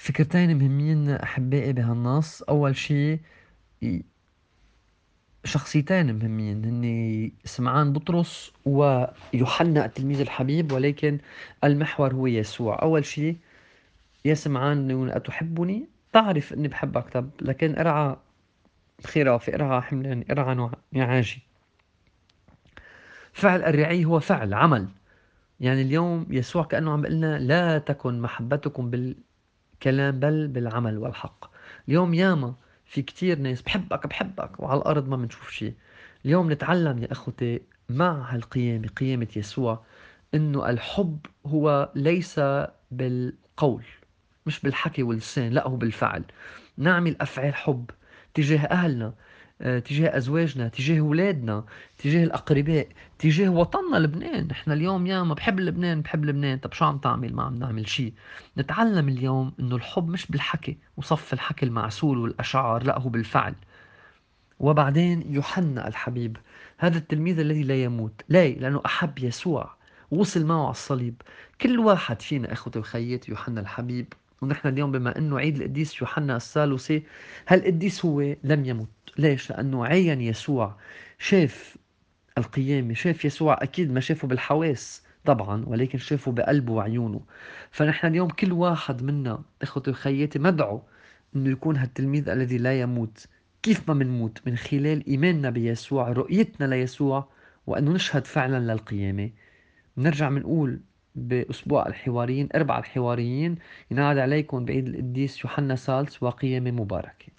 فكرتين مهمين أحبائي بهالنص. أول شيء شخصيتين مهمين هن سمعان بطرس ويوحنا التلميذ الحبيب، ولكن المحور هو يسوع. أول شيء: يا سمعان أتحبني؟ تعرف أني بحبك، طب لكن ارعى خرافي، ارعى حملاني، ارعى نعاجي. فعل الرعي هو فعل عمل. يعني اليوم يسوع كأنه عم بيقلنا لا تكن محبتكم بالكلام بل بالعمل والحق. اليوم ياما في كتير ناس بحبك بحبك وعلى الأرض ما بنشوف شيء. اليوم نتعلم يا أخوتي مع هالقيامة، قيامة يسوع، إنه الحب هو ليس بالقول، مش بالحكي واللسان، لا هو بالفعل. نعمل أفعال حب تجاه أهلنا، تجاه أزواجنا، تجاه أولادنا، تجاه الأقرباء، تجاه وطننا لبنان. نحن اليوم يا ما بحب لبنان بحب لبنان، طب شو عم تعمل؟ ما عم نعمل شيء. نتعلم اليوم إنه الحب مش بالحكي وصف الحكي المعسول والأشعار، لا هو بالفعل. وبعدين يوحنا الحبيب، هذا التلميذ الذي لا يموت، ليه؟ لأنه أحب يسوع، وصل معه على الصليب. كل واحد فينا أخوتي وخياتي يوحنا الحبيب. ونحن اليوم بما أنه عيد القديس يوحنا الثالوثي، هالقديس هو لم يمت. ليش؟ لأنه عين يسوع، شاف القيامة، شاف يسوع. أكيد ما شافه بالحواس طبعا، ولكن شافه بقلبه وعيونه. فنحن اليوم كل واحد منا اخوتي وخياتي مدعو انه يكون هالتلميذ الذي لا يموت. كيف ما منموت؟ من خلال ايماننا بيسوع، رؤيتنا ليسوع، وانه نشهد فعلا للقيامة. بنرجع بنقول بأسبوع الحواريين، 4 الحواريين: ينادى عليكم بعيد القديس يوحنا ثالث وقيامة مباركة.